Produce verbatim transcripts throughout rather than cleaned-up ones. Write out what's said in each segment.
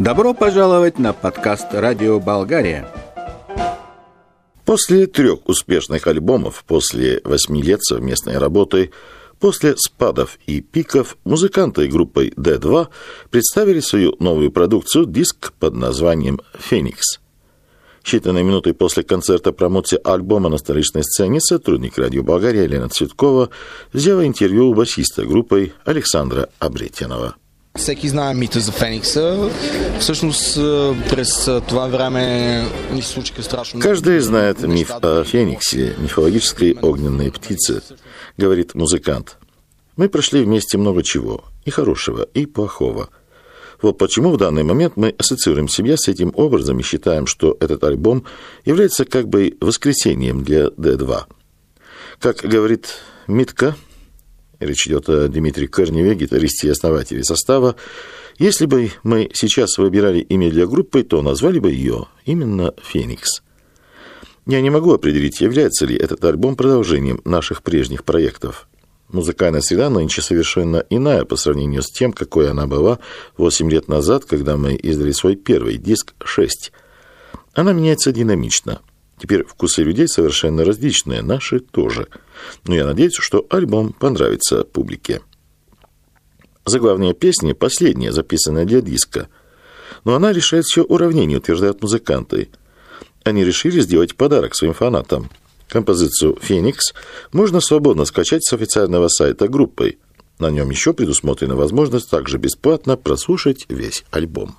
Добро пожаловать на подкаст «Радио Болгария». После трех успешных альбомов, после восьми лет совместной работы, после спадов и пиков, музыканты группы ди два представили свою новую продукцию, диск под названием «Феникс». Считанные минуты после концерта промоции альбома на столичной сцене сотрудник «Радио Болгария» Елена Цветкова взяла интервью у басиста группы Александра Абретянова. Всеки знае мита за Феникса. Всъщност през това време ни се случиха страшно много. Каждый знает миф о Фениксе, мифологической огненной птице, говорит музыкант. Мы прошли вместе много чего, и хорошего, и плохого. Вот почему в данный момент мы ассоциируем себя с этим образом и считаем, что этот альбом является как бы воскресением для ди два. Как говорит Митка, речь идет о Дмитрии Корневе, гитаристе и основателе состава, если бы мы сейчас выбирали имя для группы, то назвали бы ее именно «Феникс». Я не могу определить, является ли этот альбом продолжением наших прежних проектов. Музыкальная среда нынче совершенно иная по сравнению с тем, какой она была восемь лет назад, когда мы издали свой первый диск «шесть». Она меняется динамично. Теперь вкусы людей совершенно различные, наши тоже. Но я надеюсь, что альбом понравится публике. Заглавная песня последняя, записанная для диска. Но она решает все уравнение, утверждают музыканты. Они решили сделать подарок своим фанатам. Композицию «Феникс» можно свободно скачать с официального сайта группы. На нем еще предусмотрена возможность также бесплатно прослушать весь альбом.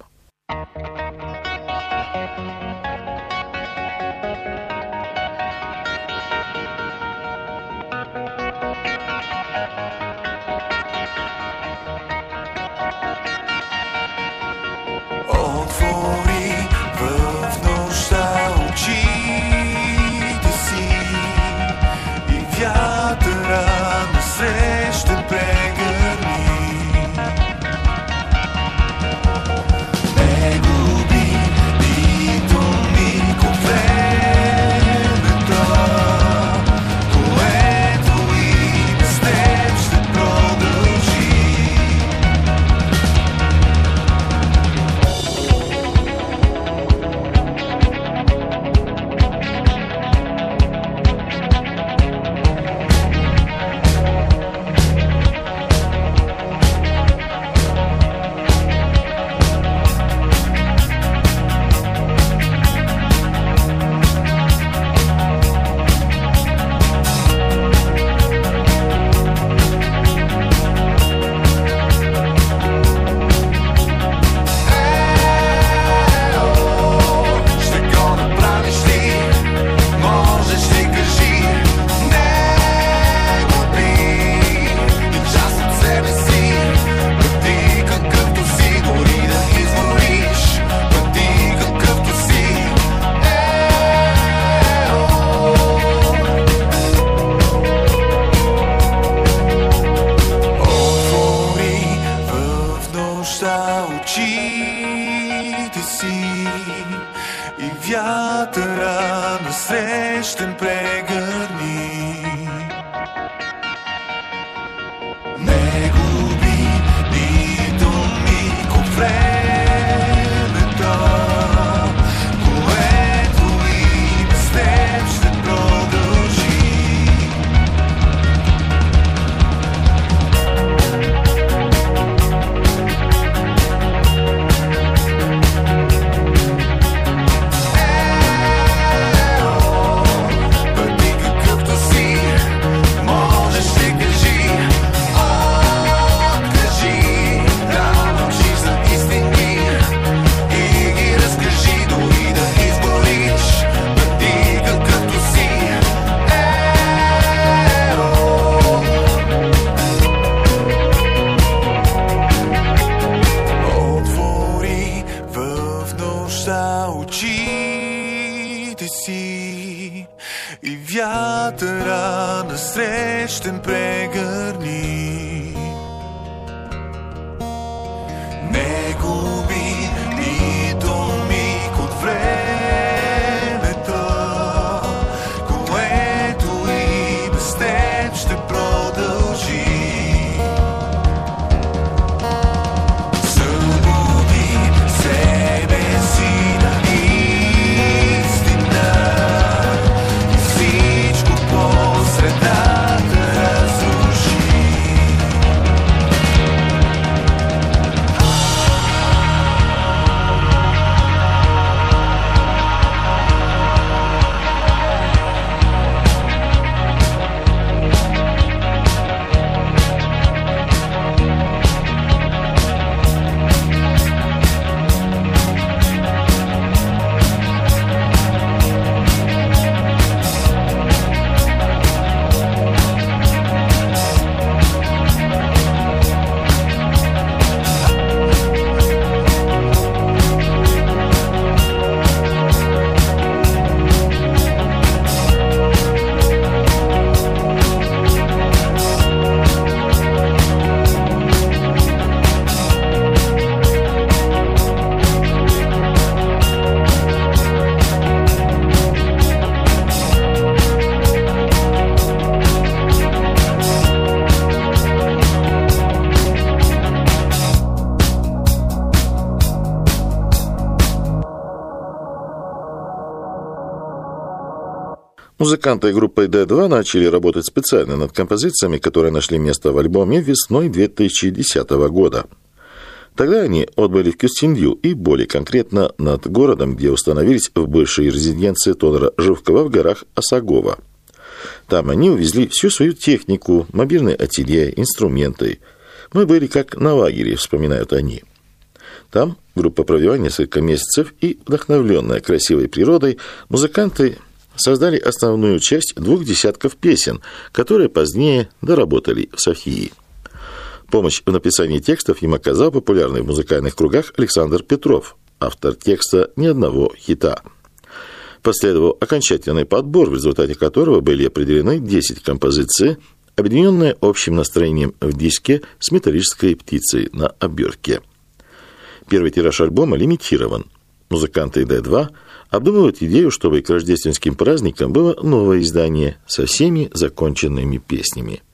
Вятъра насрещен прегърни. Не губи нито миг от времето, което и без теб ще продължи. Очите си и вятъра насрещен прегърни. Не губи нито миг от времето, което и без теб ще продължи. Събуди се. Музыканты группы ди два начали работать специально над композициями, которые нашли место в альбоме весной две тысячи десятого года. Тогда они отбыли в Кюстендил и, более конкретно, над городом, где установились в бывшей резиденции Тодора Живкова в горах Осагова. Там они увезли всю свою технику, мобильные ателье, инструменты. Мы были как на лагере, вспоминают они. Там группа провела несколько месяцев, и, вдохновленная красивой природой, музыканты создали основную часть двух десятков песен, которые позднее доработали в Софии. Помощь в написании текстов им оказал популярный в музыкальных кругах Александр Петров, автор текста ни одного хита. Последовал окончательный подбор, в результате которого были определены десять композиций, объединенные общим настроением в диске с металлической птицей на обертке. Первый тираж альбома лимитирован. Музыканты ди два обдумывают идею, чтобы к рождественским праздникам было новое издание со всеми законченными песнями.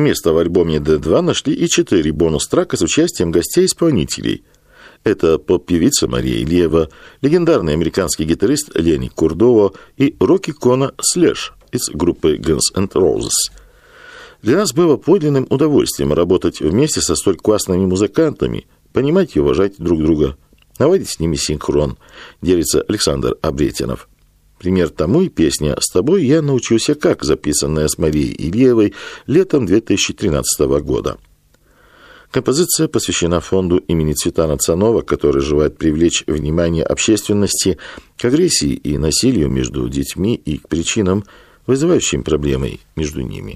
Место в альбоме ди два нашли и четыре бонус-трека с участием гостей-исполнителей. Это поп-певица Мария Ильева, легендарный американский гитарист Ленни Курдово и Рокки Кона Слэш из группы Guns N' Roses. Для нас было подлинным удовольствием работать вместе со столь классными музыкантами, понимать и уважать друг друга, наводить с ними синхрон, делится Александр Абретинов. Пример тому и песня «С тобой я научился как», записанная с Марией Ильевой летом две тысячи тринадцатого года. Композиция посвящена фонду имени Цветана Цанова, который желает привлечь внимание общественности к агрессии и насилию между детьми и к причинам, вызывающим проблемы между ними.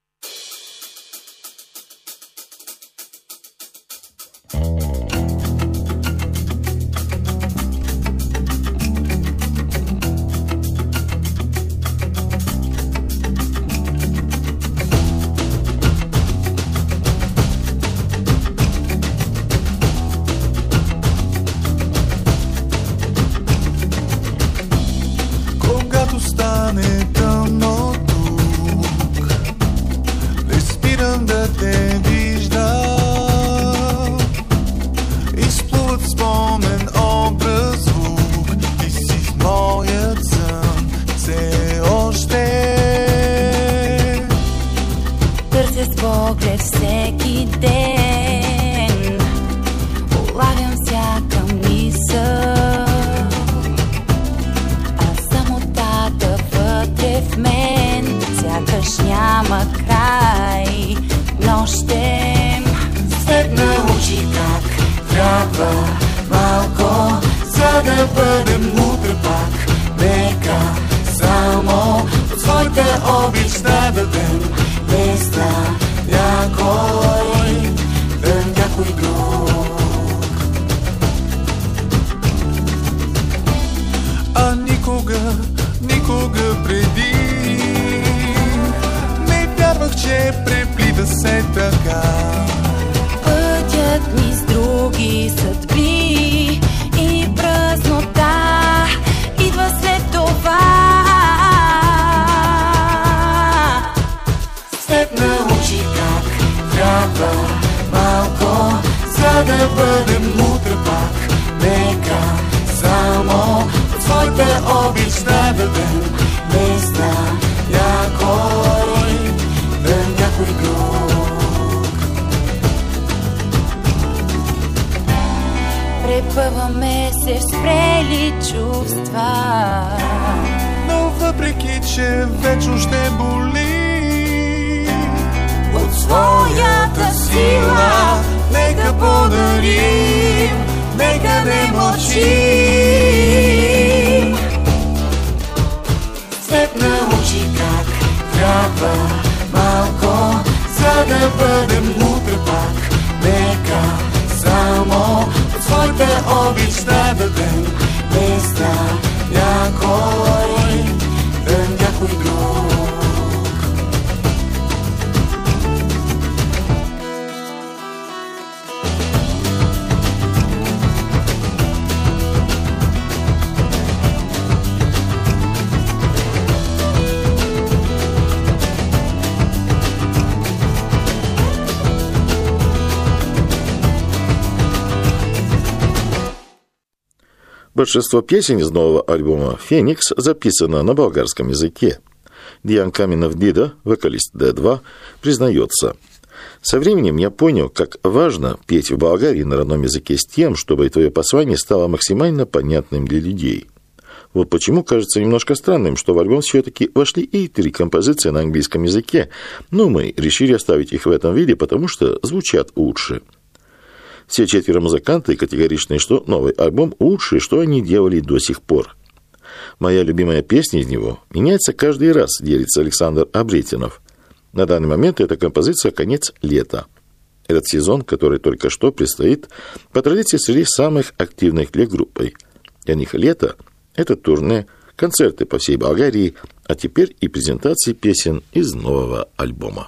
Поглед всеки ден, улавям всяка мисъл, а самотата вътре в мен сякаш няма край. Нощем след научи как трябва малко, за да бъдем утре пак. Нека само от своите обич да дадем без на някой, да някой друг. А никога, никога преди не вярвах, че преплита се така. Пътят ни с други съдби и празнота идва след това. След научи как трябва малко, за да бъдем утре пак. Нека само от своите обич да дадем без на някой, да някой друг. Препъваме се в спрели чувства, Но въпреки, че вечно ще боли, от своята сила нека подарим, нека не мълчим. След научи как трябва малко, за да бъдем утре пак. Нека само от своите обич да дадем без на някой, да някой друг. Большинство песен из нового альбома «Феникс» записано на болгарском языке. Диан Каменов-Бида, вокалист ди два, признается: «Со временем я понял, как важно петь в Болгарии на родном языке с тем, чтобы твое послание стало максимально понятным для людей. Вот почему кажется немножко странным, что в альбом все-таки вошли и три композиции на английском языке, но мы решили оставить их в этом виде, потому что звучат лучше». Все четверо музыканты категоричны, что новый альбом лучший, что они делали до сих пор. Моя любимая песня из него меняется каждый раз, делится Александр Абретинов. На данный момент эта композиция «Конец лета». Этот сезон, который только что предстоит, по традиции среди самых активных для группы. Для них лето – это турне, концерты по всей Болгарии, а теперь и презентации песен из нового альбома.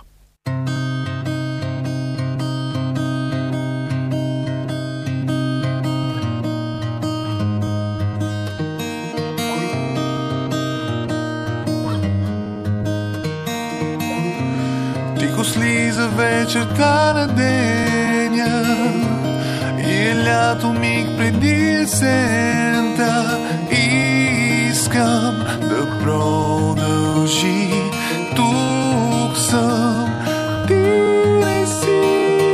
тихо слиза слиза вечерта на деня и е лято миг преди есента. Искам да продължи, тук съм, ти не си.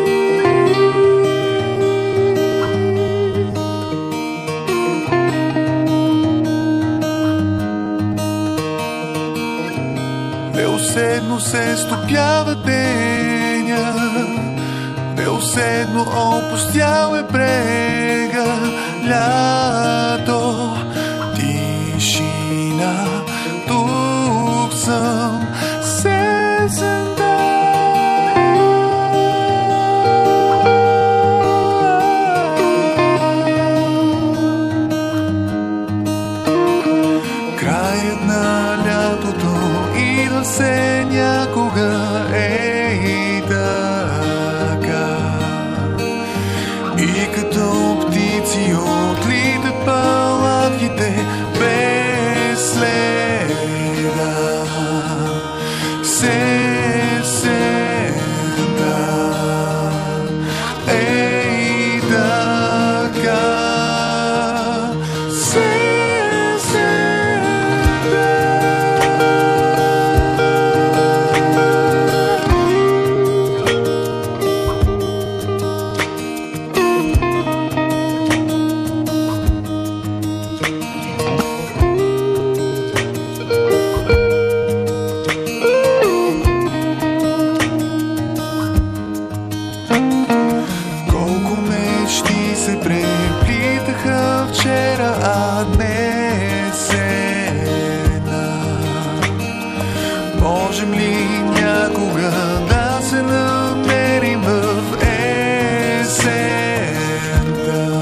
Неуседно се стопява деня, неуседно опустял е брега. Лято, тишина, тук съм, сесента. Краят на лятото идва се някога, ей така. И като птици отлитат палатките без следа. Сесента, ей така. Колко мечти се преплитаха вчера, а днес е една. Можем ли някога да се намерим в есента?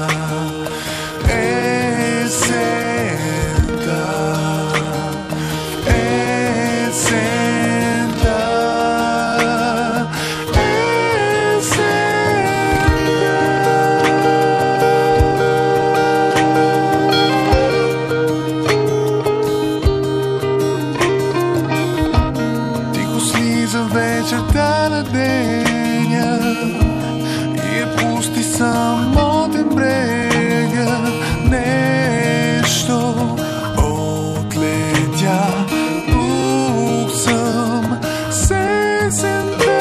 Есента, есента, вечерта на деня и е пусти самотен брега. Нещо отлетя, тук съм, сесента.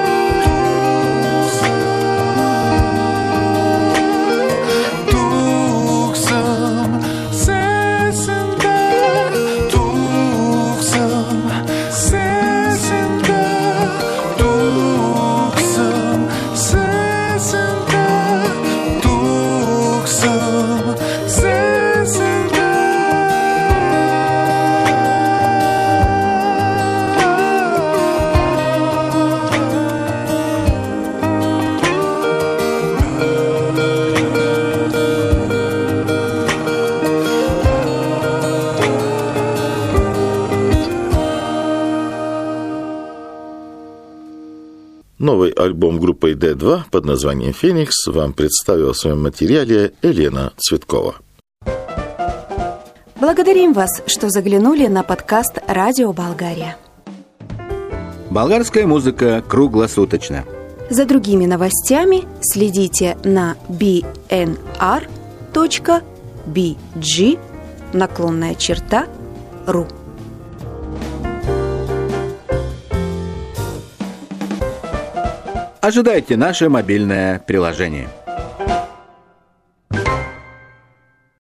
Тук съм, сесента. Тук съм, сесента. Тук съм, сесента. Тук съм, сесента. Новый альбом группы Д два под названием «Феникс» вам представила в своем материале Елена Цветкова. Благодарим вас, что заглянули на подкаст «Радио Болгария». Болгарская музыка круглосуточно. За другими новостями следите на би эн ар точка би джи наклонная черта ру. Ожидайте наше мобильное приложение.